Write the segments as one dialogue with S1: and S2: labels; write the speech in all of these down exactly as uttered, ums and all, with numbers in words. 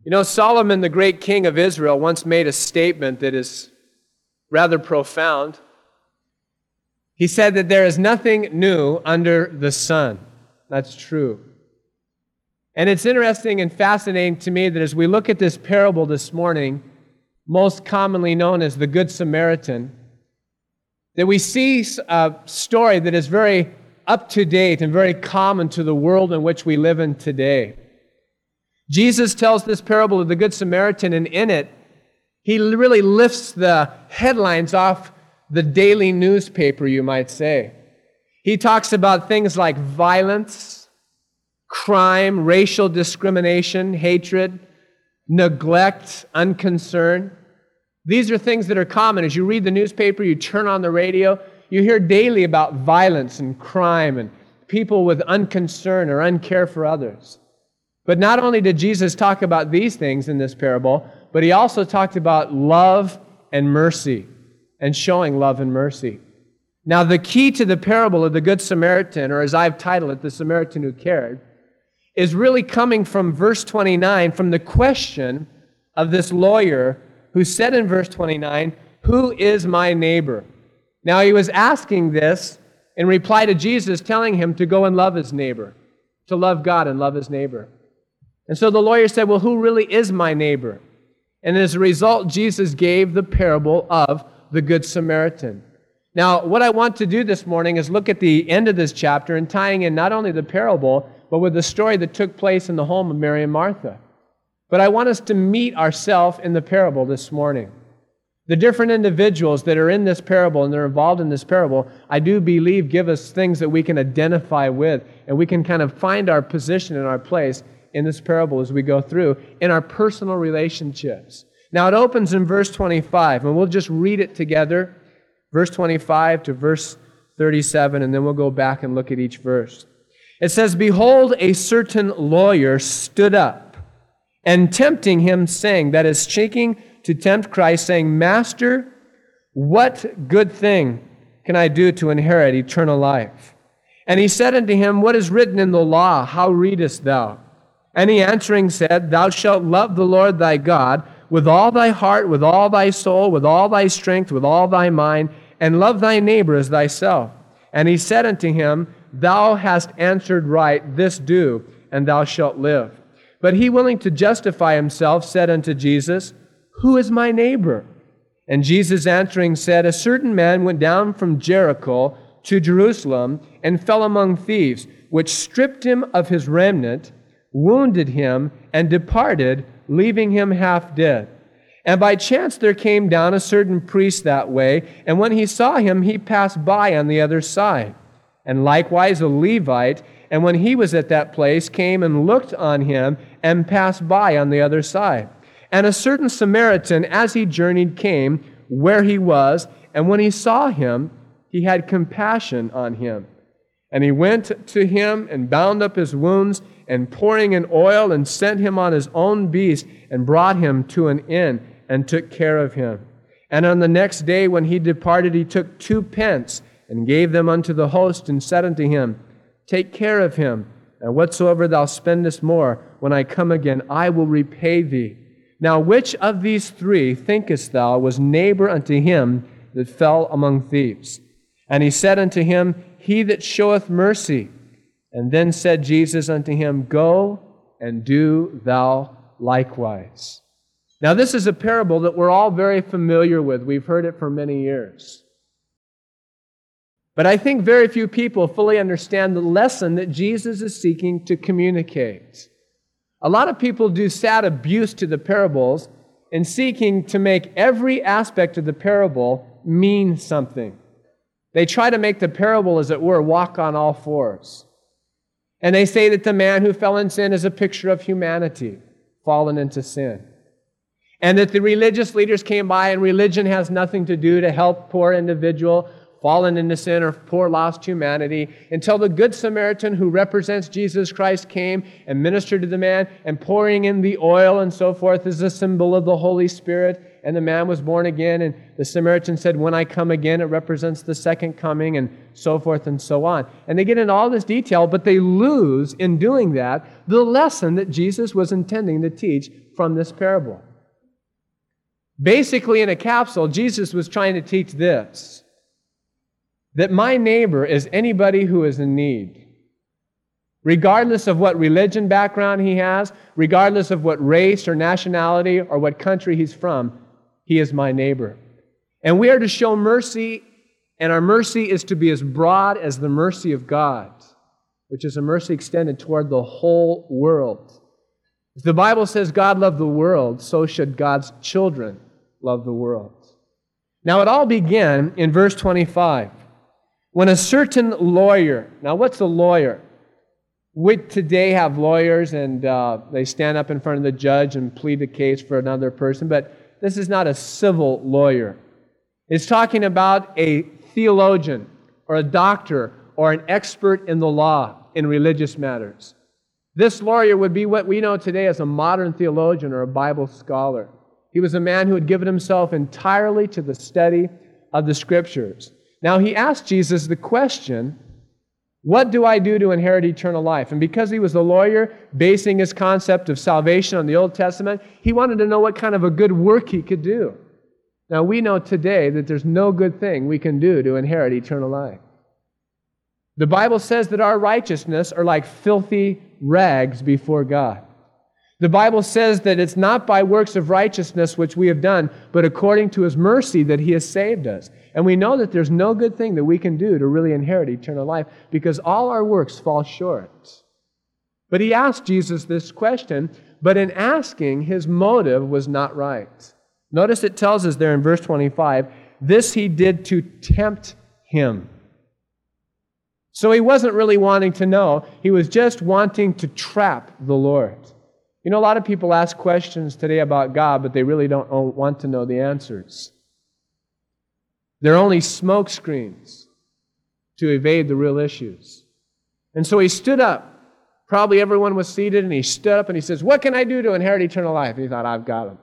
S1: You know, Solomon, the great king of Israel, once made a statement that is rather profound. He said that there is nothing new under the sun. That's true. And it's interesting and fascinating to me that as we look at this parable this morning, most commonly known as the Good Samaritan, that we see a story that is very up-to-date and very common to the world in which we live in today. Jesus tells this parable of the Good Samaritan, and in it, he really lifts the headlines off the daily newspaper, you might say. He talks about things like violence, crime, racial discrimination, hatred, neglect, unconcern. These are things that are common. As you read the newspaper, you turn on the radio, you hear daily about violence and crime and people with unconcern or uncare for others. But not only did Jesus talk about these things in this parable, but he also talked about love and mercy and showing love and mercy. Now, the key to the parable of the Good Samaritan, or as I've titled it, the Samaritan who cared, is really coming from verse twenty-nine, from the question of this lawyer who said in verse twenty-nine, "Who is my neighbor?" Now, he was asking this in reply to Jesus telling him to go and love his neighbor, to love God and love his neighbor. And so the lawyer said, well, who really is my neighbor? And as a result, Jesus gave the parable of the Good Samaritan. Now, what I want to do this morning is look at the end of this chapter and tying in not only the parable, but with the story that took place in the home of Mary and Martha. But I want us to meet ourselves in the parable this morning. The different individuals that are in this parable and they're involved in this parable, I do believe give us things that we can identify with, and we can kind of find our position and our place in this parable as we go through in our personal relationships. Now it opens in verse twenty-five, and we'll just read it together, verse twenty-five to verse thirty-seven, and then we'll go back and look at each verse. It says, "Behold, a certain lawyer stood up, and tempting him, saying," that is, seeking to tempt Christ, saying, "Master, what good thing can I do to inherit eternal life?" And he said unto him, "What is written in the law? How readest thou?" And he answering said, "Thou shalt love the Lord thy God with all thy heart, with all thy soul, with all thy strength, with all thy mind, and love thy neighbor as thyself." And he said unto him, "Thou hast answered right, this do, and thou shalt live." But he, willing to justify himself, said unto Jesus, "Who is my neighbor?" And Jesus answering said, "A certain man went down from Jericho to Jerusalem, and fell among thieves, which stripped him of his remnant, wounded him, and departed, leaving him half dead. And by chance there came down a certain priest that way, and when he saw him, he passed by on the other side. And likewise a Levite, and when he was at that place, came and looked on him, and passed by on the other side. And a certain Samaritan, as he journeyed, came where he was, and when he saw him, he had compassion on him. And he went to him and bound up his wounds, and pouring in oil, and sent him on his own beast, and brought him to an inn, and took care of him. And on the next day when he departed, he took two pence, and gave them unto the host, and said unto him, Take care of him, and whatsoever thou spendest more, when I come again, I will repay thee. Now which of these three, thinkest thou, was neighbor unto him that fell among thieves? And he said unto him, He that showeth mercy. And then said Jesus unto him, Go and do thou likewise. Now this is a parable that we're all very familiar with. We've heard it for many years. But I think very few people fully understand the lesson that Jesus is seeking to communicate. A lot of people do sad abuse to the parables in seeking to make every aspect of the parable mean something. They try to make the parable, as it were, walk on all fours. And they say that the man who fell in sin is a picture of humanity, fallen into sin. And that the religious leaders came by, and religion has nothing to do to help poor individual fallen into sin or poor lost humanity, until the Good Samaritan, who represents Jesus Christ, came and ministered to the man, and pouring in the oil and so forth is a symbol of the Holy Spirit. And the man was born again, and the Samaritan said, when I come again, it represents the second coming, and so forth and so on. And they get into all this detail, but they lose, in doing that, the lesson that Jesus was intending to teach from this parable. Basically, in a capsule, Jesus was trying to teach this, that my neighbor is anybody who is in need. Regardless of what religion background he has, regardless of what race or nationality or what country he's from, he is my neighbor. And we are to show mercy, and our mercy is to be as broad as the mercy of God, which is a mercy extended toward the whole world. If the Bible says God loved the world, so should God's children love the world. Now, it all began in verse twenty-five, when a certain lawyer, now what's a lawyer? We today have lawyers, and uh, they stand up in front of the judge and plead the case for another person, but this is not a civil lawyer. It's talking about a theologian or a doctor or an expert in the law in religious matters. This lawyer would be what we know today as a modern theologian or a Bible scholar. He was a man who had given himself entirely to the study of the Scriptures. Now, he asked Jesus the question, what do I do to inherit eternal life? And because he was a lawyer, basing his concept of salvation on the Old Testament, he wanted to know what kind of a good work he could do. Now, we know today that there's no good thing we can do to inherit eternal life. The Bible says that our righteousness are like filthy rags before God. The Bible says that it's not by works of righteousness which we have done, but according to His mercy that He has saved us. And we know that there's no good thing that we can do to really inherit eternal life because all our works fall short. But He asked Jesus this question, but in asking, His motive was not right. Notice it tells us there in verse twenty-five, this He did to tempt Him. So He wasn't really wanting to know. He was just wanting to trap the Lord. You know, a lot of people ask questions today about God, but they really don't want to know the answers. They're only smoke screens to evade the real issues. And so he stood up. Probably everyone was seated, and he stood up and he says, what can I do to inherit eternal life? And he thought, I've got him.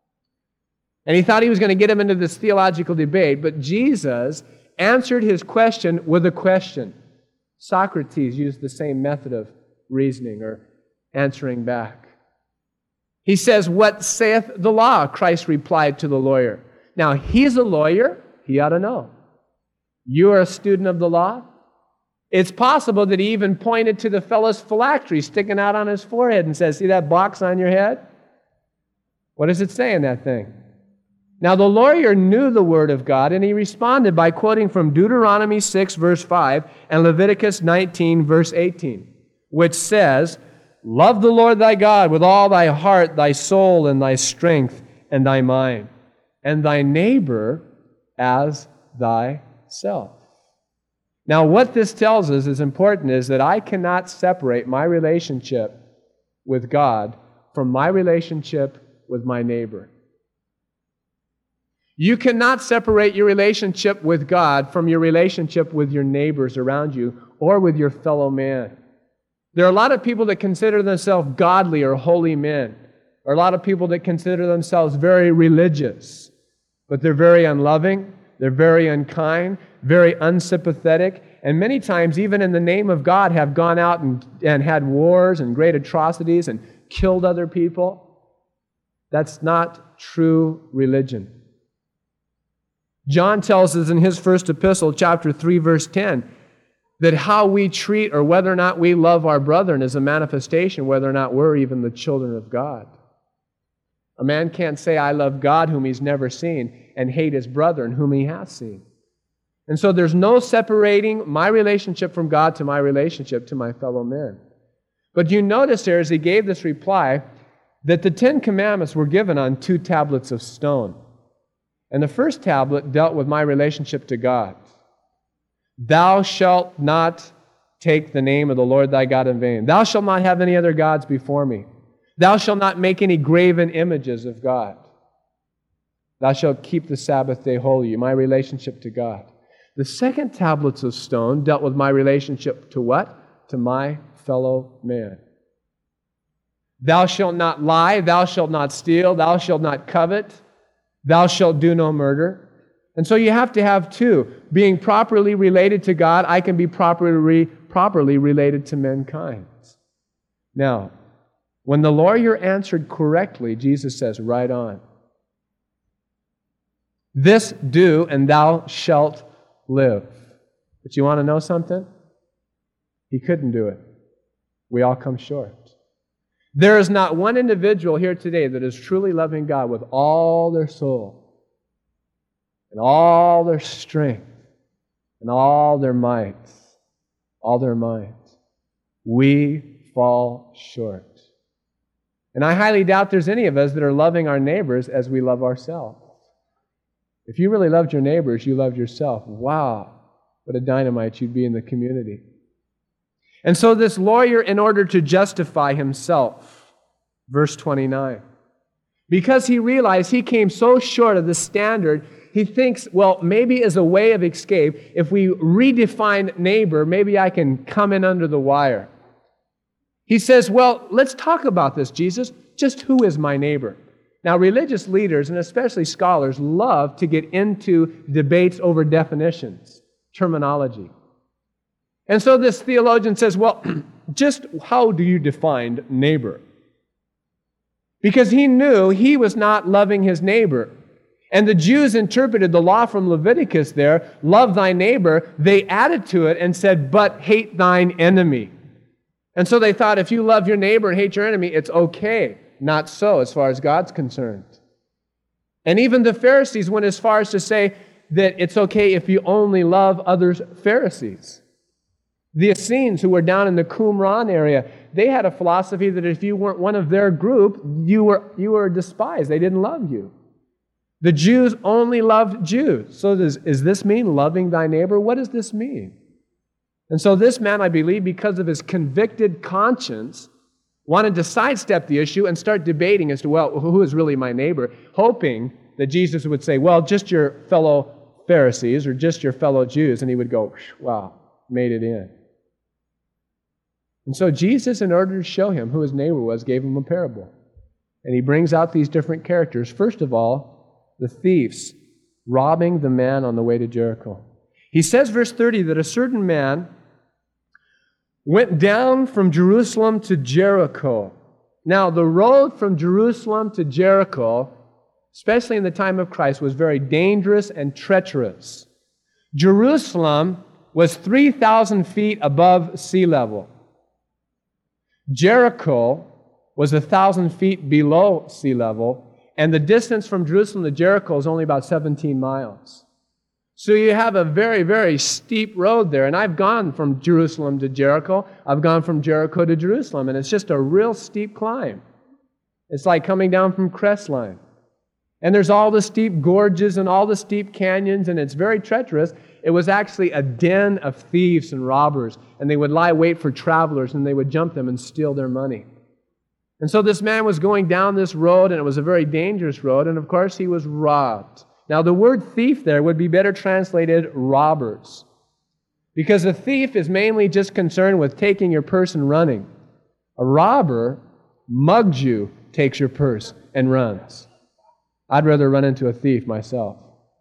S1: And he thought he was going to get him into this theological debate, but Jesus answered his question with a question. Socrates used the same method of reasoning or answering back. He says, what saith the law? Christ replied to the lawyer. Now, he's a lawyer. He ought to know. You are a student of the law. It's possible that he even pointed to the fellow's phylactery sticking out on his forehead and says, see that box on your head? What does it say in that thing? Now, the lawyer knew the Word of God, and he responded by quoting from Deuteronomy six, verse five, and Leviticus nineteen, verse eighteen, which says, love the Lord thy God with all thy heart, thy soul, and thy strength, and thy mind, and thy neighbor as thyself. Now, what this tells us is important is that I cannot separate my relationship with God from my relationship with my neighbor. You cannot separate your relationship with God from your relationship with your neighbors around you or with your fellow man. There are a lot of people that consider themselves godly or holy men, or a lot of people that consider themselves very religious, but they're very unloving, they're very unkind, very unsympathetic, and many times, even in the name of God, have gone out and, and had wars and great atrocities and killed other people. That's not true religion. John tells us in his first epistle, chapter three, verse ten, that how we treat or whether or not we love our brethren is a manifestation whether or not we're even the children of God. A man can't say, I love God whom he's never seen, and hate his brethren whom he has seen. And so there's no separating my relationship from God to my relationship to my fellow men. But you notice there, as he gave this reply, that the Ten Commandments were given on two tablets of stone. And the first tablet dealt with my relationship to God. Thou shalt not take the name of the Lord thy God in vain. Thou shalt not have any other gods before me. Thou shalt not make any graven images of God. Thou shalt keep the Sabbath day holy, my relationship to God. The second tablets of stone dealt with my relationship to what? To my fellow man. Thou shalt not lie, thou shalt not steal, thou shalt not covet, thou shalt do no murder. And so you have to have two. Being properly related to God, I can be properly, properly related to mankind. Now, When the lawyer answered correctly, Jesus says, right on. This do, and thou shalt live. But you want to know something? He couldn't do it. We all come short. There is not one individual here today that is truly loving God with all their soul and all their strength and all their might, all their mind. We fall short. And I highly doubt there's any of us that are loving our neighbors as we love ourselves. If you really loved your neighbors, you loved yourself. Wow, what a dynamite you'd be in the community. And so this lawyer, in order to justify himself, verse twenty-nine, because he realized he came so short of the standard, he thinks, well, maybe as a way of escape, if we redefine neighbor, maybe I can come in under the wire. He says, well, let's talk about this, Jesus. Just who is my neighbor? Now, religious leaders, and especially scholars, love to get into debates over definitions, terminology. And so this theologian says, well, just how do you define neighbor? Because he knew he was not loving his neighbor. And the Jews interpreted the law from Leviticus there, love thy neighbor. They added to it and said, but hate thine enemy. And so they thought if you love your neighbor and hate your enemy, it's okay. Not so as far as God's concerned. And even the Pharisees went as far as to say that it's okay if you only love other Pharisees. The Essenes, who were down in the Qumran area, they had a philosophy that if you weren't one of their group, you were, you were despised. They didn't love you. The Jews only loved Jews. So does, does this mean loving thy neighbor? What does this mean? And so this man, I believe, because of his convicted conscience, wanted to sidestep the issue and start debating as to, well, who is really my neighbor, hoping that Jesus would say, well, just your fellow Pharisees or just your fellow Jews. And he would go, wow, made it in. And so Jesus, in order to show him who his neighbor was, gave him a parable. And he brings out these different characters. First of all, the thieves robbing the man on the way to Jericho. He says, verse thirty, that a certain man went down from Jerusalem to Jericho. Now, the road from Jerusalem to Jericho, especially in the time of Christ, was very dangerous and treacherous. Jerusalem was three thousand feet above sea level. Jericho was one thousand feet below sea level, and the distance from Jerusalem to Jericho is only about seventeen miles. So you have a very, very steep road there. And I've gone from Jerusalem to Jericho. I've gone from Jericho to Jerusalem. And it's just a real steep climb. It's like coming down from Crestline. And there's all the steep gorges and all the steep canyons. And it's very treacherous. It was actually a den of thieves and robbers. And they would lie wait for travelers. And they would jump them and steal their money. And so this man was going down this road. And it was a very dangerous road. And of course he was robbed. Now, the word thief there would be better translated robbers. Because a thief is mainly just concerned with taking your purse and running. A robber mugs you, takes your purse, and runs. I'd rather run into a thief myself.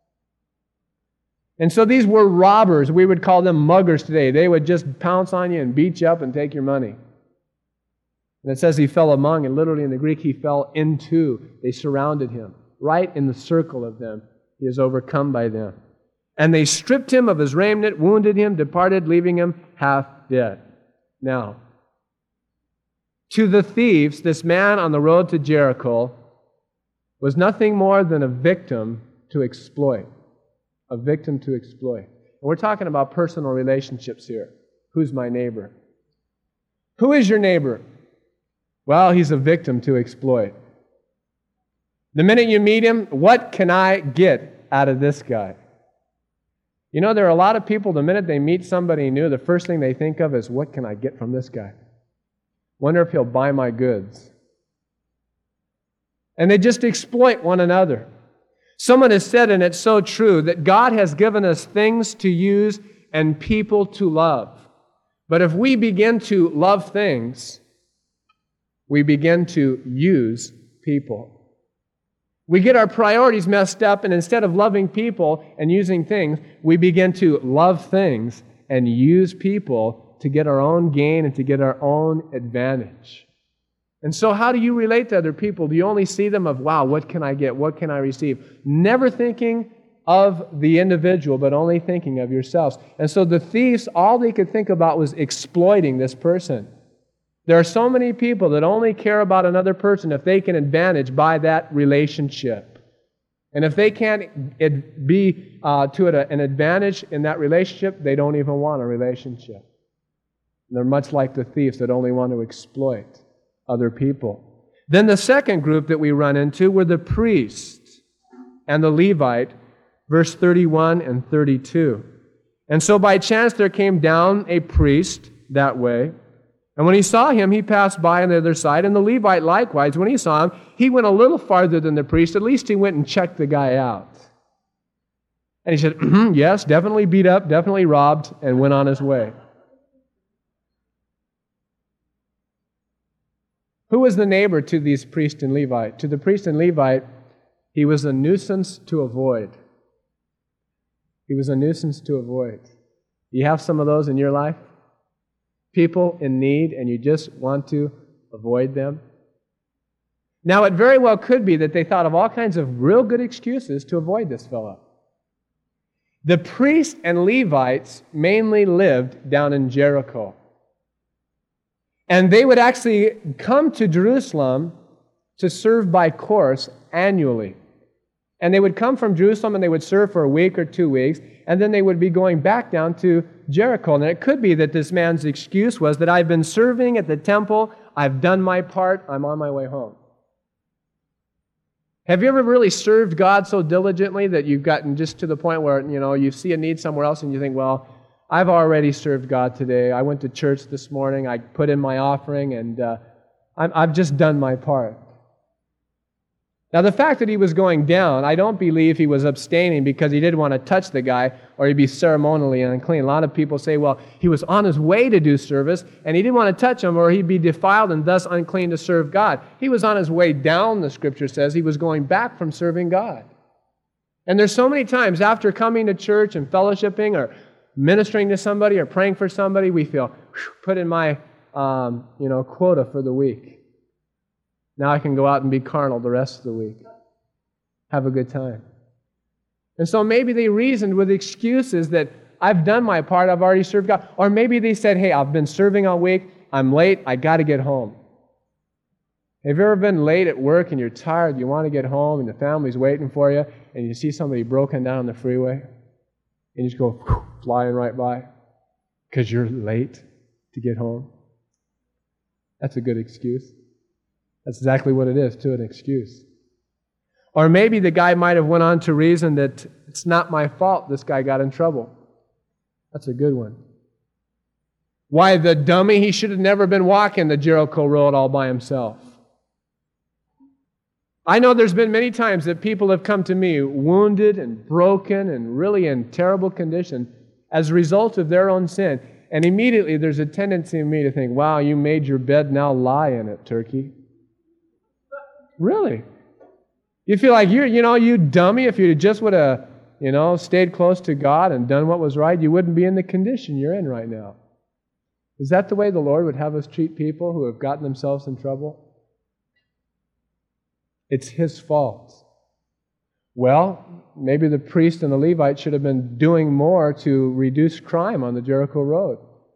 S1: And so these were robbers. We would call them muggers today. They would just pounce on you and beat you up and take your money. And it says he fell among, and literally in the Greek, he fell into. They surrounded him, right in the circle of them. He is overcome by them. And they stripped him of his raiment, wounded him, departed, leaving him half dead. Now, to the thieves, this man on the road to Jericho was nothing more than a victim to exploit. A victim to exploit. And we're talking about personal relationships here. Who's my neighbor? Who is your neighbor? Well, he's a victim to exploit. The minute you meet him, what can I get out of this guy? You know, there are a lot of people, the minute they meet somebody new, the first thing they think of is, what can I get from this guy? Wonder if he'll buy my goods. And they just exploit one another. Someone has said, and it's so true, that God has given us things to use and people to love. But if we begin to love things, we begin to use people. We get our priorities messed up, and instead of loving people and using things, we begin to love things and use people to get our own gain and to get our own advantage. And so how do you relate to other people? Do you only see them of, wow, what can I get? What can I receive? Never thinking of the individual, but only thinking of yourselves. And so the thieves, all they could think about was exploiting this person. There are so many people that only care about another person if they can advantage by that relationship. And if they can't be uh, to it an advantage in that relationship, they don't even want a relationship. They're much like the thieves that only want to exploit other people. Then the second group that we run into were the priest and the Levite, verse thirty-one and thirty-two. And so by chance there came down a priest that way, and when he saw him, he passed by on the other side, and the Levite likewise, when he saw him, he went a little farther than the priest. At least he went and checked the guy out. And he said, mm-hmm, yes, definitely beat up, definitely robbed, and went on his way. Who was the neighbor to these priest and Levite? To the priest and Levite, he was a nuisance to avoid. He was a nuisance to avoid. You have some of those in your life? People in need, and you just want to avoid them? Now, it very well could be that they thought of all kinds of real good excuses to avoid this fellow. The priests and Levites mainly lived down in Jericho. And they would actually come to Jerusalem to serve by course annually. And they would come from Jerusalem and they would serve for a week or two weeks, and then they would be going back down to Jericho. And it could be that this man's excuse was that I've been serving at the temple, I've done my part, I'm on my way home. Have you ever really served God so diligently that you've gotten just to the point where, you know, you see a need somewhere else and you think, well, I've already served God today. I went to church this morning. I put in my offering, and uh, I'm, I've just done my part. Now, the fact that he was going down, I don't believe he was abstaining because he didn't want to touch the guy or he'd be ceremonially unclean. A lot of people say, well, he was on his way to do service, and he didn't want to touch him or he'd be defiled and thus unclean to serve God. He was on his way down, the Scripture says. He was going back from serving God. And there's so many times after coming to church and fellowshipping or ministering to somebody or praying for somebody, we feel, put in my um, you know, quota for the week. Now I can go out and be carnal the rest of the week. Have a good time. And so maybe they reasoned with excuses that I've done my part, I've already served God. Or maybe they said, hey, I've been serving all week, I'm late, I got to get home. Have you ever been late at work and you're tired, you want to get home and the family's waiting for you, and you see somebody broken down on the freeway? And you just go whew, flying right by because you're late to get home. That's a good excuse. That's exactly what it is, too, an excuse. Or maybe the guy might have went on to reason that it's not my fault this guy got in trouble. That's a good one. Why, the dummy, he should have never been walking the Jericho road all by himself. I know there's been many times that people have come to me wounded and broken and really in terrible condition as a result of their own sin. And immediately there's a tendency in me to think, wow, you made your bed, now lie in it, turkey. Really? You feel like you're, you know, you dummy, if you just would have, you know, stayed close to God and done what was right, you wouldn't be in the condition you're in right now. Is that the way the Lord would have us treat people who have gotten themselves in trouble? It's His fault. Well, maybe the priest and the Levite should have been doing more to reduce crime on the Jericho road.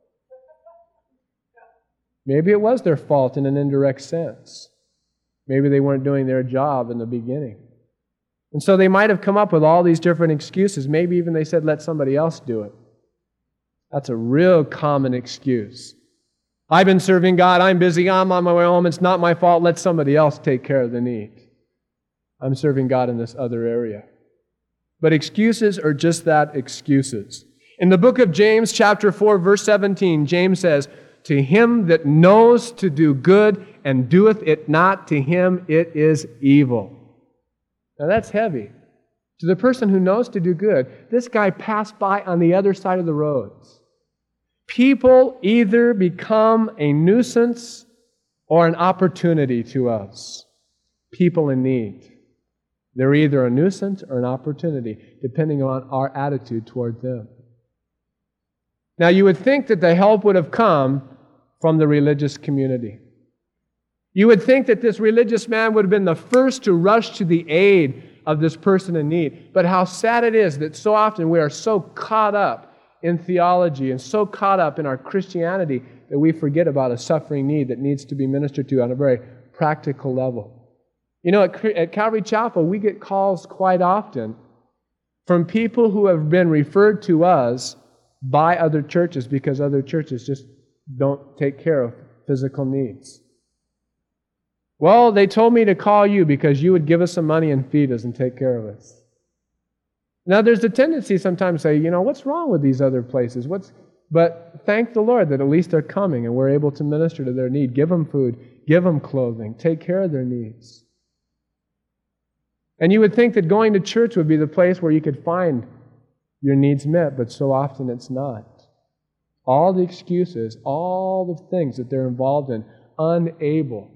S1: Maybe it was their fault in an indirect sense. Maybe they weren't doing their job in the beginning. And so they might have come up with all these different excuses. Maybe even they said, let somebody else do it. That's a real common excuse. I've been serving God, I'm busy, I'm on my way home, it's not my fault, let somebody else take care of the need. I'm serving God in this other area. But excuses are just that, excuses. In the book of James, chapter four, verse seventeen, James says, to him that knows to do good and doeth it not, to him it is evil. Now that's heavy. To the person who knows to do good, this guy passed by on the other side of the roads. People either become a nuisance or an opportunity to us. People in need. They're either a nuisance or an opportunity, depending on our attitude toward them. Now, you would think that the help would have come from the religious community. You would think that this religious man would have been the first to rush to the aid of this person in need. But how sad it is that so often we are so caught up in theology and so caught up in our Christianity that we forget about a suffering need that needs to be ministered to on a very practical level. You know, at, at Calvary Chapel, we get calls quite often from people who have been referred to us by other churches because other churches just don't take care of physical needs. Well, they told me to call you because you would give us some money and feed us and take care of us. Now, there's a tendency sometimes to say, you know, what's wrong with these other places? What's But thank the Lord that at least they're coming and we're able to minister to their need. Give them food, give them clothing, take care of their needs. And you would think that going to church would be the place where you could find your needs met, but so often it's not. All the excuses, all the things that they're involved in, unable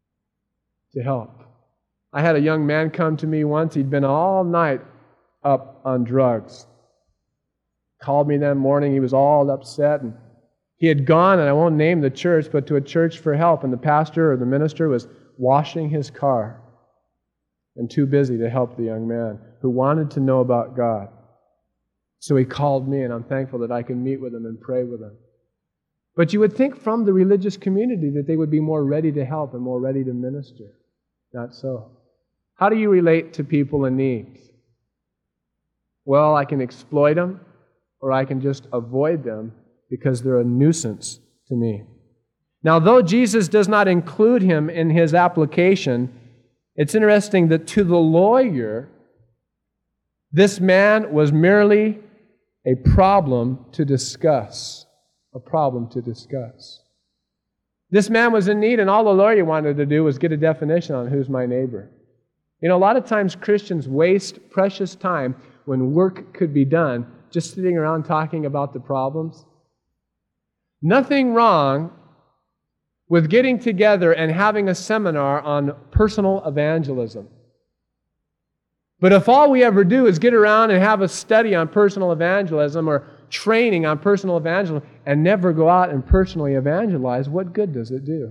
S1: to help. I had a young man come to me once. He'd been all night up on drugs. Called me that morning. He was all upset. And he had gone, and I won't name the church, but to a church for help. And the pastor or the minister was washing his car and too busy to help the young man who wanted to know about God. So he called me, and I'm thankful that I can meet with him and pray with him. But you would think from the religious community that they would be more ready to help and more ready to minister. Not so. How do you relate to people in need? Well, I can exploit them, or I can just avoid them because they're a nuisance to me. Now, though Jesus does not include him in his application, it's interesting that to the lawyer, this man was merely a problem to discuss. A problem to discuss. This man was in need, and all the lawyer wanted to do was get a definition on who's my neighbor. You know, a lot of times Christians waste precious time when work could be done just sitting around talking about the problems. Nothing wrong with getting together and having a seminar on personal evangelism. But if all we ever do is get around and have a study on personal evangelism or training on personal evangelism and never go out and personally evangelize, what good does it do?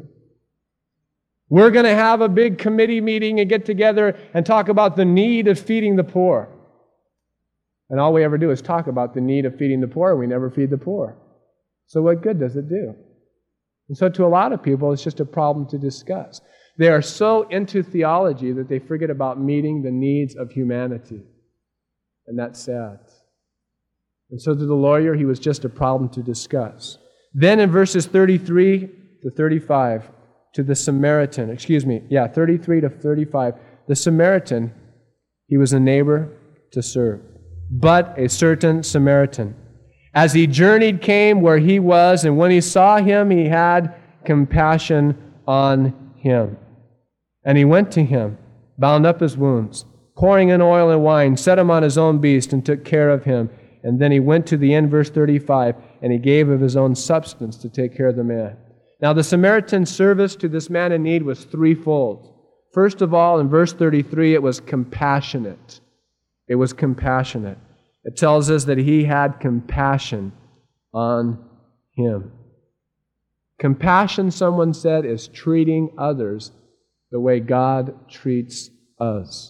S1: We're going to have a big committee meeting and get together and talk about the need of feeding the poor. And all we ever do is talk about the need of feeding the poor, and we never feed the poor. So what good does it do? And so to a lot of people, it's just a problem to discuss. They are so into theology that they forget about meeting the needs of humanity. And that's sad. And so to the lawyer, he was just a problem to discuss. Then in verses thirty-three to thirty-five, to the Samaritan, excuse me, yeah, thirty-three to thirty-five, the Samaritan, he was a neighbor to serve. But a certain Samaritan, as he journeyed, came where he was, and when he saw him, he had compassion on him. And he went to him, bound up his wounds, pouring in oil and wine, set him on his own beast, and took care of him. And then he went to the end, verse thirty-five, and he gave of his own substance to take care of the man. Now the Samaritan's service to this man in need was threefold. First of all, in verse thirty-three, it was compassionate. It was compassionate. It tells us that he had compassion on him. Compassion, someone said, is treating others the way God treats us.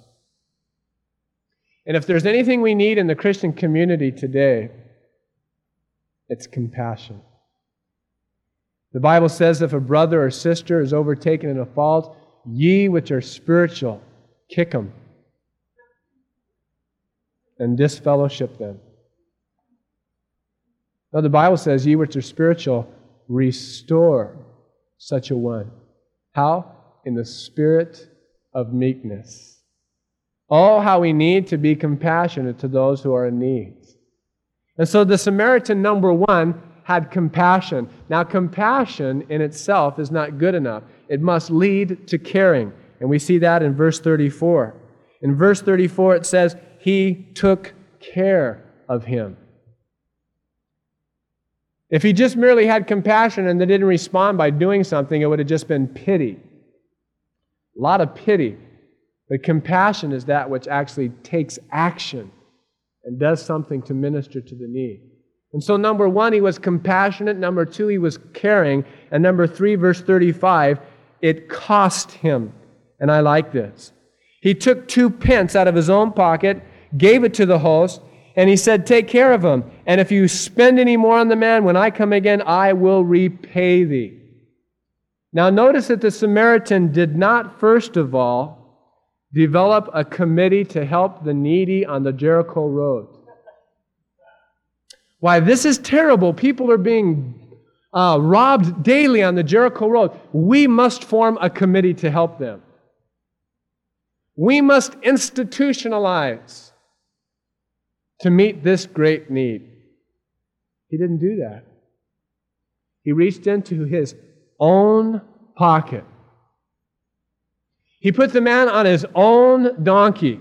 S1: And if there's anything we need in the Christian community today, it's compassion. The Bible says if a brother or sister is overtaken in a fault, ye which are spiritual, kick them and disfellowship them. Now the Bible says, ye which are spiritual, restore such a one. How? In the spirit of meekness. Oh, how we need to be compassionate to those who are in need. And so the Samaritan, number one, had compassion. Now, compassion in itself is not good enough. It must lead to caring. And we see that in verse thirty-four. In verse thirty-four, it says, he took care of him. If he just merely had compassion and they didn't respond by doing something, it would have just been pity. A lot of pity. But compassion is that which actually takes action and does something to minister to the need. And so number one, he was compassionate. Number two, he was caring. And number three, verse thirty-five, it cost him. And I like this. He took two pence out of his own pocket, gave it to the host, and he said, take care of him. And if you spend any more on the man, when I come again, I will repay thee. Now notice that the Samaritan did not, first of all, develop a committee to help the needy on the Jericho road. Why, this is terrible. People are being uh, robbed daily on the Jericho road. We must form a committee to help them. We must institutionalize to meet this great need. He didn't do that. He reached into his own pocket. He put the man on his own donkey.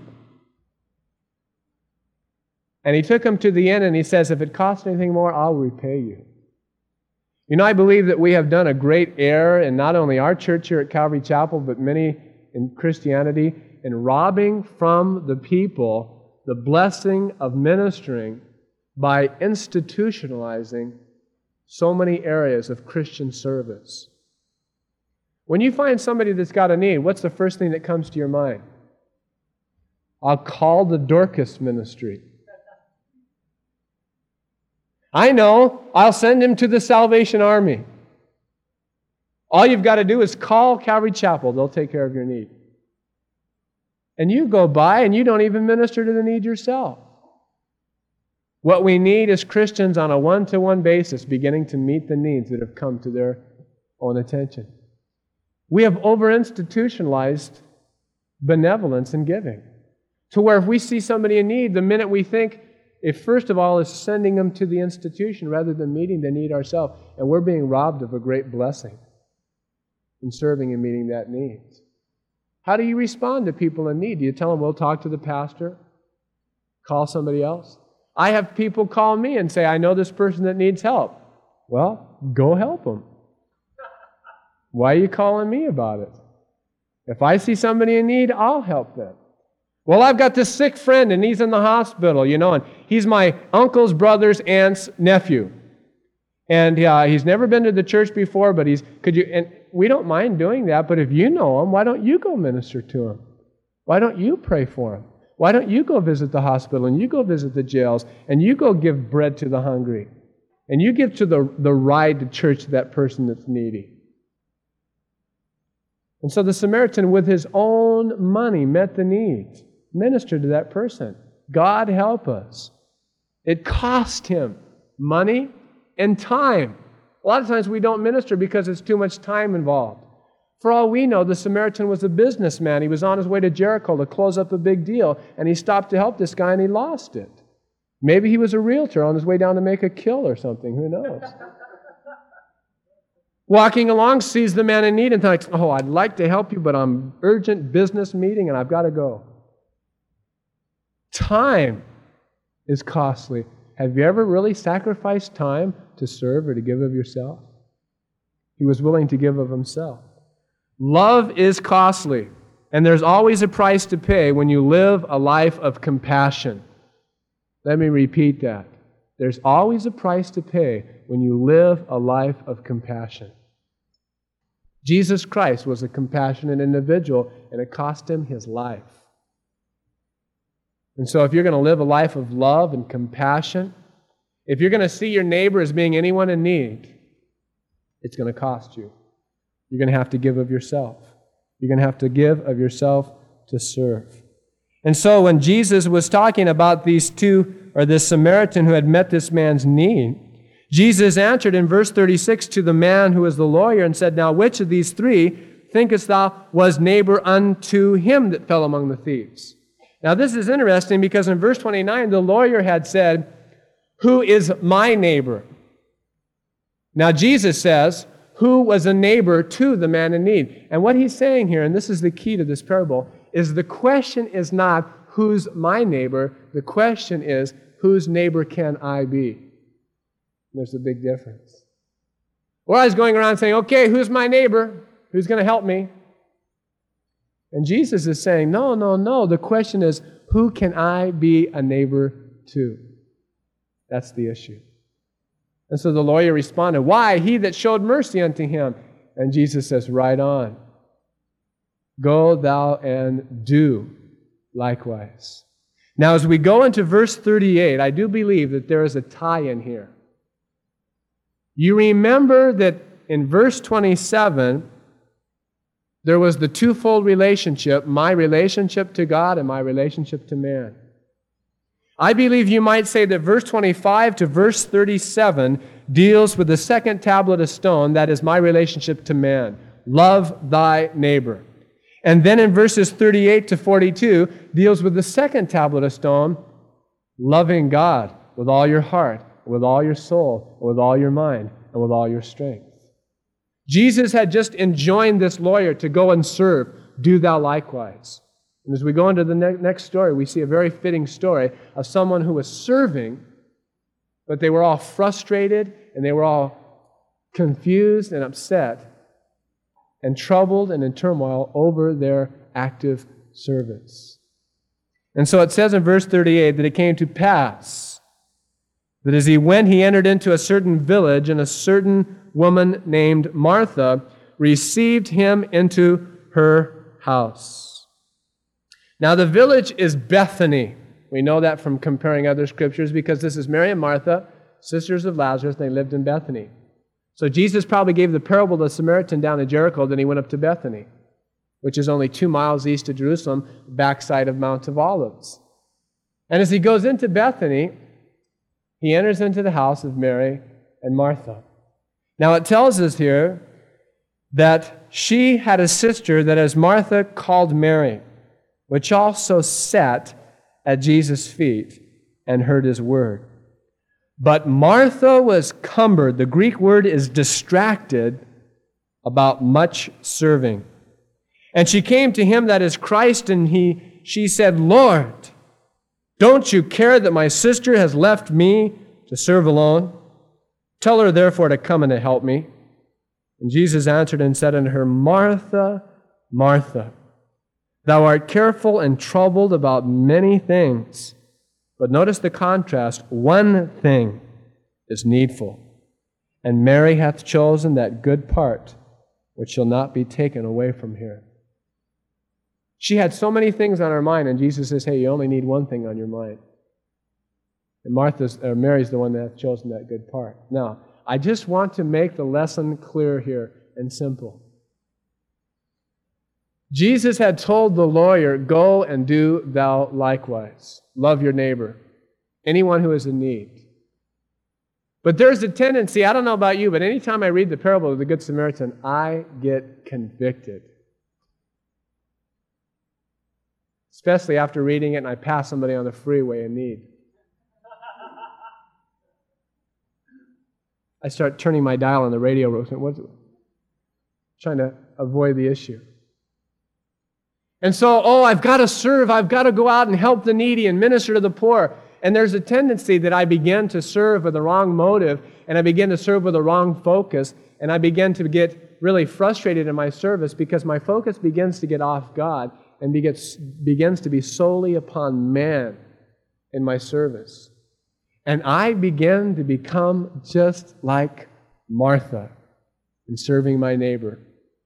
S1: And he took him to the inn and he says, if it costs anything more, I'll repay you. You know, I believe that we have done a great error in not only our church here at Calvary Chapel, but many in Christianity, in robbing from the people the blessing of ministering by institutionalizing so many areas of Christian service. When you find somebody that's got a need, what's the first thing that comes to your mind? I'll call the Dorcas ministry. I know, I'll send him to the Salvation Army. All you've got to do is call Calvary Chapel. They'll take care of your need. And you go by and you don't even minister to the need yourself. What we need is Christians on a one-to-one basis beginning to meet the needs that have come to their own attention. We have over-institutionalized benevolence and giving to where if we see somebody in need, the minute we think, if first of all is sending them to the institution rather than meeting the need ourselves, and we're being robbed of a great blessing in serving and meeting that need. How do you respond to people in need? Do you tell them, we'll talk to the pastor? Call somebody else? I have people call me and say, I know this person that needs help. Well, go help them. Why are you calling me about it? If I see somebody in need, I'll help them. Well, I've got this sick friend and he's in the hospital, you know, and he's my uncle's brother's aunt's nephew. And uh, he's never been to the church before, but he's, could you, and we don't mind doing that, but if you know him, why don't you go minister to him? Why don't you pray for him? Why don't you go visit the hospital and you go visit the jails and you go give bread to the hungry and you give to the, the ride to church to that person that's needy? And so the Samaritan, with his own money, met the needs, ministered to that person. God help us. It cost him money and time. A lot of times we don't minister because there's too much time involved. For all we know, the Samaritan was a businessman. He was on his way to Jericho to close up a big deal, and he stopped to help this guy and he lost it. Maybe he was a realtor on his way down to make a kill or something. Who knows? Walking along, sees the man in need and thinks, oh, I'd like to help you, but I'm urgent business meeting and I've got to go. Time is costly. Have you ever really sacrificed time to serve or to give of yourself? He was willing to give of himself. Love is costly, and there's always a price to pay when you live a life of compassion. Let me repeat that. There's always a price to pay when you live a life of compassion. Jesus Christ was a compassionate individual, and it cost him his life. And so if you're going to live a life of love and compassion, if you're going to see your neighbor as being anyone in need, it's going to cost you. You're going to have to give of yourself. You're going to have to give of yourself to serve. And so when Jesus was talking about these two, or this Samaritan who had met this man's need, Jesus answered in verse thirty-six to the man who was the lawyer and said, now which of these three thinkest thou was neighbor unto him that fell among the thieves? Now this is interesting because in verse twenty-nine, the lawyer had said, who is my neighbor? Now Jesus says, who was a neighbor to the man in need? And what he's saying here, and this is the key to this parable, is the question is not, who's my neighbor? The question is, whose neighbor can I be? There's a big difference. Or I was going around saying, okay, who's my neighbor? Who's going to help me? And Jesus is saying, no, no, no. The question is, who can I be a neighbor to? That's the issue. And so the lawyer responded, why? He that showed mercy unto him. And Jesus says, right on. Go thou and do likewise. Now, as we go into verse thirty-eight, I do believe that there is a tie-in here. You remember that in verse twenty-seven, there was the twofold relationship, my relationship to God and my relationship to man. I believe you might say that verse twenty-five to verse thirty-seven deals with the second tablet of stone, that is my relationship to man. Love thy neighbor. And then in verses thirty-eight to forty-two deals with the second tablet of stone, loving God with all your heart, with all your soul, with all your mind, and with all your strength. Jesus had just enjoined this lawyer to go and serve. Do thou likewise. And as we go into the ne- next story, we see a very fitting story of someone who was serving, but they were all frustrated and they were all confused and upset and troubled and in turmoil over their active service. And so it says in verse thirty-eight that it came to pass that as he went, he entered into a certain village, and a certain woman named Martha received him into her house. Now the village is Bethany. We know that from comparing other scriptures because this is Mary and Martha, sisters of Lazarus, and they lived in Bethany. So Jesus probably gave the parable of the Samaritan down in Jericho, then he went up to Bethany, which is only two miles east of Jerusalem, backside of Mount of Olives. And as he goes into Bethany, he enters into the house of Mary and Martha. Now it tells us here that she had a sister that as Martha called Mary, which also sat at Jesus' feet and heard his word. But Martha was cumbered. The Greek word is distracted about much serving. And she came to him that is Christ, and he, she said, Lord, don't you care that my sister has left me to serve alone? Tell her therefore to come and to help me. And Jesus answered and said unto her, Martha, Martha, thou art careful and troubled about many things. But notice the contrast. One thing is needful, and Mary hath chosen that good part which shall not be taken away from her. She had so many things on her mind, and Jesus says, hey, you only need one thing on your mind. And Martha's, or Mary's the one that hath chosen that good part. Now, I just want to make the lesson clear here and simple. Jesus had told the lawyer, go and do thou likewise. Love your neighbor, anyone who is in need. But there's a tendency, I don't know about you, but anytime I read the parable of the Good Samaritan, I get convicted. Especially after reading it and I pass somebody on the freeway in need. I start turning my dial on the radio, what's, trying to avoid the issue. And so, oh, I've got to serve, I've got to go out and help the needy and minister to the poor. And there's a tendency that I begin to serve with the wrong motive, and I begin to serve with the wrong focus, and I begin to get really frustrated in my service because my focus begins to get off God and begins, begins to be solely upon man in my service. And I begin to become just like Martha in serving my neighbor.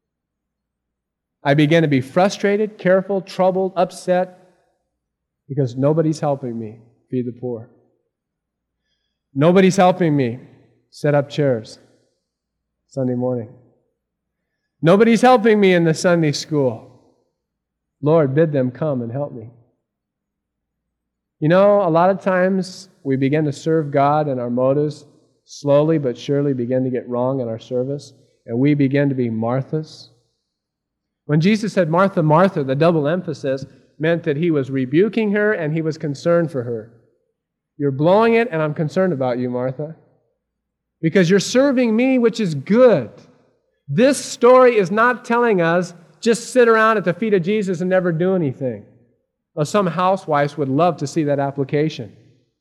S1: I begin to be frustrated, careful, troubled, upset, because nobody's helping me feed the poor. Nobody's helping me set up chairs Sunday morning. Nobody's helping me in the Sunday school. Lord, bid them come and help me. You know, a lot of times we begin to serve God and our motives slowly but surely begin to get wrong in our service, and we begin to be Marthas. When Jesus said, Martha, Martha, the double emphasis meant that he was rebuking her and he was concerned for her. You're blowing it and I'm concerned about you, Martha, because you're serving me, which is good. This story is not telling us just sit around at the feet of Jesus and never do anything. Well, some housewives would love to see that application.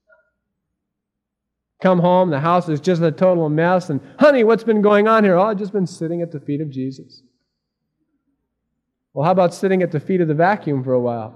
S1: Come home, the house is just a total mess, and honey, what's been going on here? Oh, I've just been sitting at the feet of Jesus. Well, how about sitting at the feet of the vacuum for a while?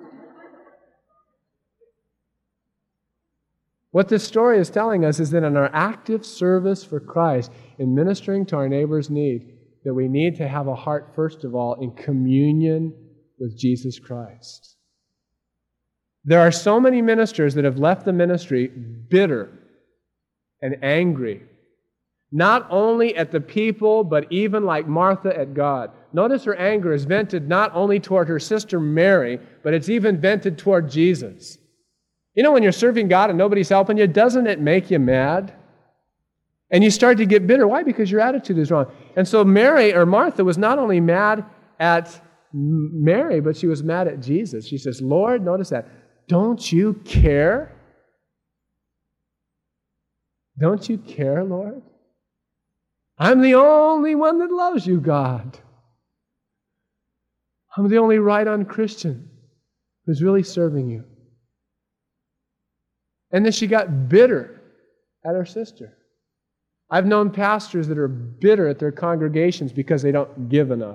S1: What this story is telling us is that in our active service for Christ, in ministering to our neighbor's need, that we need to have a heart, first of all, in communion with Jesus Christ. There are so many ministers that have left the ministry bitter and angry, not only at the people, but even like Martha at God. Notice her anger is vented not only toward her sister Mary, but it's even vented toward Jesus. You know, when you're serving God and nobody's helping you, doesn't it make you mad? And you start to get bitter. Why? Because your attitude is wrong. And so Mary, or Martha, was not only mad at Mary, but she was mad at Jesus. She says, Lord, notice that, don't you care? Don't you care, Lord? I'm the only one that loves you, God. I'm the only right-on Christian who's really serving you. And then she got bitter at her sister. I've known pastors that are bitter at their congregations because they don't give enough.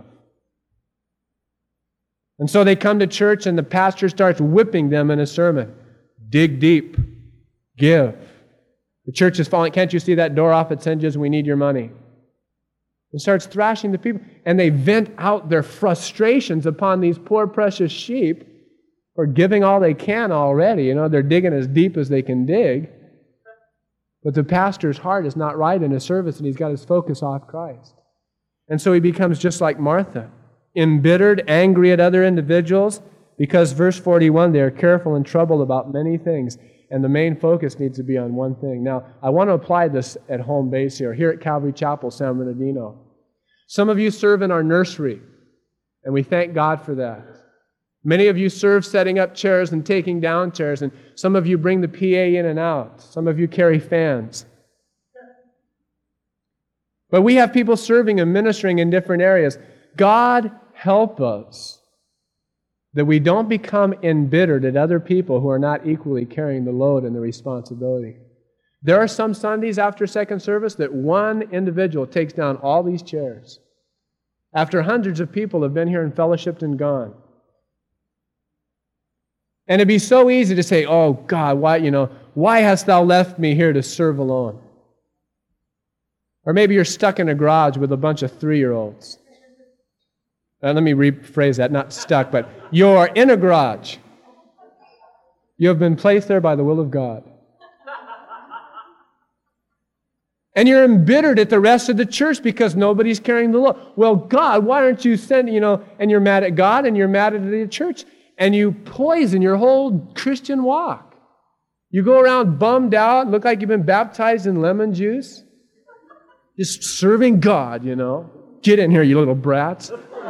S1: And so they come to church and the pastor starts whipping them in a sermon. Dig deep. Give. The church is falling. Can't you see that door off at Saint Joe's? We need your money. And starts thrashing the people. And they vent out their frustrations upon these poor precious sheep who are giving all they can already. You know, they're digging as deep as they can dig. But the pastor's heart is not right in his service, and he's got his focus off Christ. And so he becomes just like Martha, embittered, angry at other individuals, because verse forty-one, they are careful and troubled about many things, and the main focus needs to be on one thing. Now, I want to apply this at home base here, here at Calvary Chapel, San Bernardino. Some of you serve in our nursery, and we thank God for that. Many of you serve setting up chairs and taking down chairs, and some of you bring the P A in and out. Some of you carry fans. But we have people serving and ministering in different areas. God help us that we don't become embittered at other people who are not equally carrying the load and the responsibility. There are some Sundays after second service that one individual takes down all these chairs after hundreds of people have been here and fellowshipped and gone. And it'd be so easy to say, oh God, why, you know, why hast thou left me here to serve alone? Or maybe you're stuck in a garage with a bunch of three-year-olds. Uh, let me rephrase that, not stuck, but you're in a garage. You have been placed there by the will of God. And you're embittered at the rest of the church because nobody's carrying the load. Well, God, why aren't you sending, you know, and you're mad at God and you're mad at the church. And you poison your whole Christian walk. You go around bummed out, look like you've been baptized in lemon juice. Just serving God, you know. Get in here, you little brats.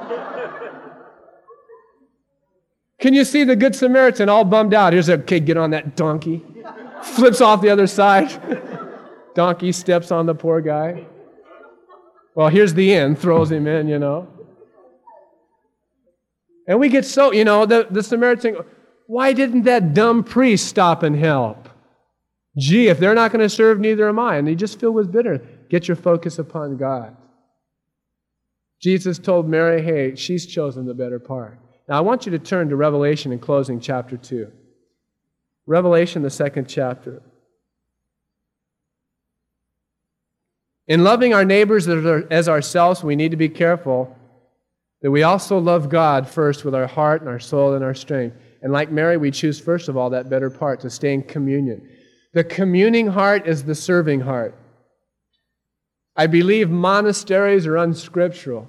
S1: Can you see the Good Samaritan all bummed out? Here's a, okay, get on that donkey. Flips off the other side. Donkey steps on the poor guy. Well, here's the end, throws him in, you know. And we get so, you know, the, the Samaritan, why didn't that dumb priest stop and help? Gee, if they're not going to serve, neither am I. And they just fill with bitterness. Get your focus upon God. Jesus told Mary, hey, she's chosen the better part. Now, I want you to turn to Revelation in closing, chapter two. Revelation, the second chapter. In loving our neighbors as ourselves, we need to be careful that we also love God first with our heart and our soul and our strength. And like Mary, we choose first of all that better part, to stay in communion. The communing heart is the serving heart. I believe monasteries are unscriptural.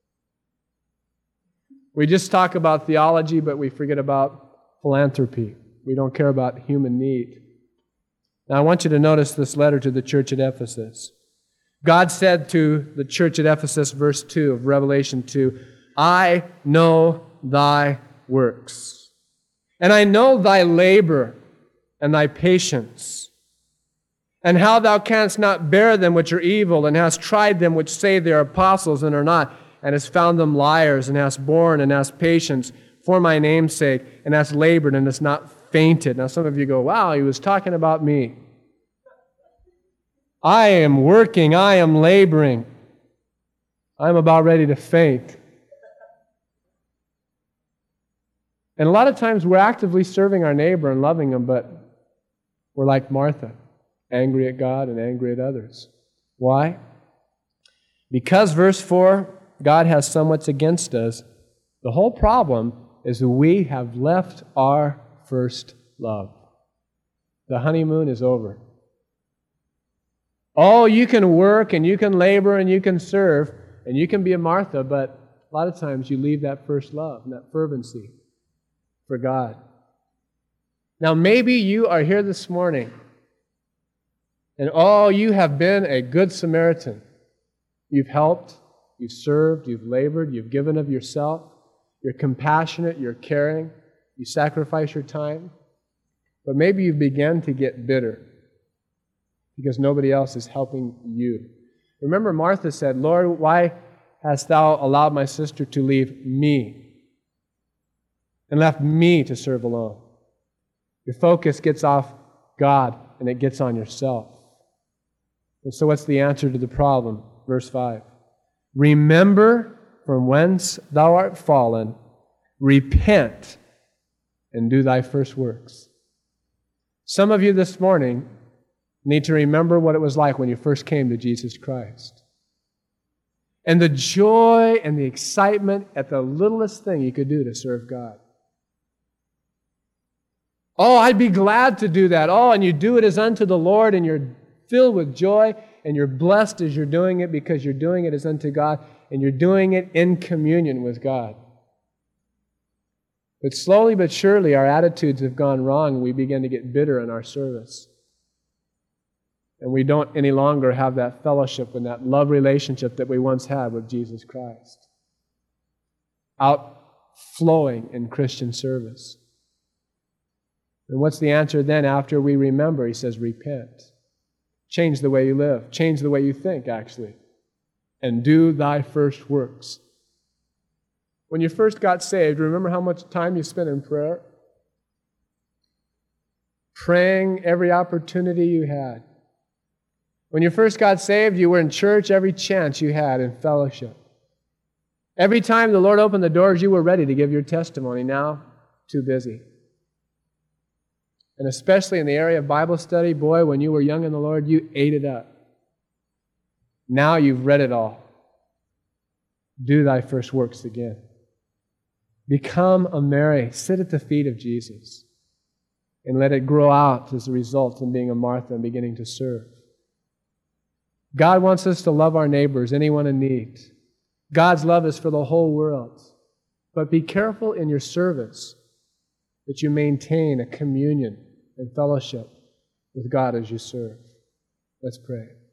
S1: We just talk about theology, but we forget about philanthropy. We don't care about human need. Now I want you to notice this letter to the church at Ephesus. God said to the church at Ephesus, verse two of Revelation two, I know thy works, and I know thy labor and thy patience, and how thou canst not bear them which are evil, and hast tried them which say they are apostles and are not, and hast found them liars, and hast borne and hast patience for my name's sake, and hast labored and hast not fainted. Now some of you go, wow, he was talking about me. I am working, I am laboring. I'm about ready to faint. And a lot of times we're actively serving our neighbor and loving them, but we're like Martha, angry at God and angry at others. Why? Because, verse four, God has somewhat against us, the whole problem is that we have left our first love. The honeymoon is over. Oh, you can work and you can labor and you can serve and you can be a Martha, but a lot of times you leave that first love and that fervency for God. Now, maybe you are here this morning and oh, you have been a good Samaritan. You've helped, you've served, you've labored, you've given of yourself. You're compassionate, you're caring, you sacrifice your time. But maybe you've begun to get bitter because nobody else is helping you. Remember, Martha said, Lord, why hast thou allowed my sister to leave me and left me to serve alone? Your focus gets off God and it gets on yourself. And so what's the answer to the problem? Verse five. Remember from whence thou art fallen, repent, and do thy first works. Some of you this morning need to remember what it was like when you first came to Jesus Christ. And the joy and the excitement at the littlest thing you could do to serve God. Oh, I'd be glad to do that. Oh, and you do it as unto the Lord, and you're filled with joy, and you're blessed as you're doing it because you're doing it as unto God, and you're doing it in communion with God. But slowly but surely, our attitudes have gone wrong, and we begin to get bitter in our service. And we don't any longer have that fellowship and that love relationship that we once had with Jesus Christ. Outflowing in Christian service. And what's the answer then after we remember? He says, repent. Change the way you live. Change the way you think, actually. And do thy first works. When you first got saved, remember how much time you spent in prayer? Praying every opportunity you had. When you first got saved, you were in church every chance you had in fellowship. Every time the Lord opened the doors, you were ready to give your testimony. Now, too busy. And especially in the area of Bible study, boy, when you were young in the Lord, you ate it up. Now you've read it all. Do thy first works again. Become a Mary. Sit at the feet of Jesus. And let it grow out as a result in being a Martha and beginning to serve. God wants us to love our neighbors, anyone in need. God's love is for the whole world. But be careful in your service that you maintain a communion and fellowship with God as you serve. Let's pray.